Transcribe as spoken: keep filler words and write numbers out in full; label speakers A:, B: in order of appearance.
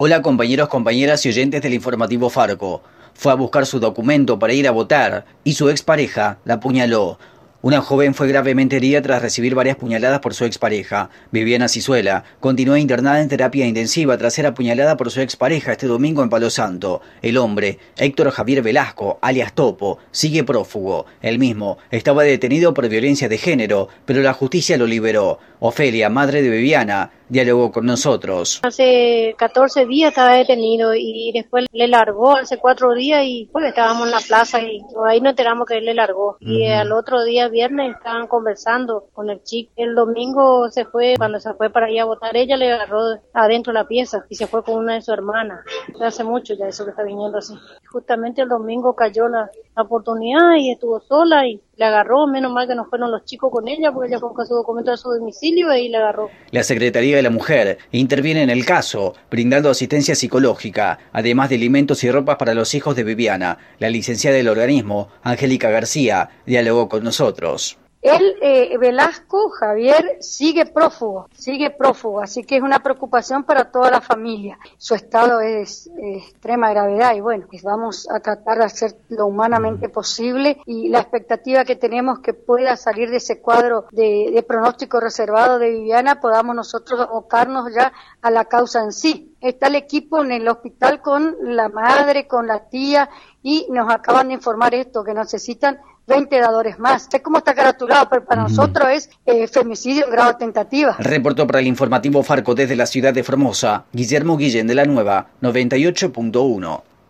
A: Hola compañeros, compañeras y oyentes del informativo Farco. Fue a buscar su documento para ir a votar y su expareja la apuñaló. Una joven fue gravemente herida tras recibir varias puñaladas por su expareja. Viviana Cizuela continúa internada en terapia intensiva tras ser apuñalada por su expareja este domingo en Palo Santo. El hombre, Héctor Javier Velasco, alias Topo, sigue prófugo. Él mismo estaba detenido por violencia de género, pero la justicia lo liberó. Ofelia, madre de Viviana, dialogó con nosotros.
B: Hace catorce días estaba detenido y después le largó hace cuatro días y pues estábamos en la plaza y ahí nos enteramos que él le largó. Uh-huh. Y al otro día, viernes, estaban conversando con el chico. El domingo se fue, cuando se fue para ir a votar, ella le agarró adentro la pieza y se fue con una de sus hermanas. Hace mucho ya eso que está viniendo así. Justamente el domingo cayó la, la oportunidad y estuvo sola y le agarró, menos mal que no fueron los chicos con ella, porque ella fue con su documento de su domicilio y le agarró.
A: La Secretaría de la Mujer interviene en el caso, brindando asistencia psicológica, además de alimentos y ropas para los hijos de Viviana. La licenciada del organismo, Angélica García, dialogó con nosotros.
C: Él, eh, Velasco, Javier, sigue prófugo, sigue prófugo, así que es una preocupación para toda la familia. Su estado es de extrema gravedad y bueno, pues vamos a tratar de hacer lo humanamente posible y la expectativa que tenemos que pueda salir de ese cuadro de, de pronóstico reservado de Viviana, podamos nosotros abocarnos ya a la causa en sí. Está el equipo en el hospital con la madre, con la tía y nos acaban de informar esto, que necesitan veinte dadores más. Sé cómo está caratulado, pero para mm. nosotros es eh, femicidio en grado de tentativa.
A: Reportó para el informativo Farco desde la ciudad de Formosa, Guillermo Guillén de la Nueva, noventa y ocho punto uno.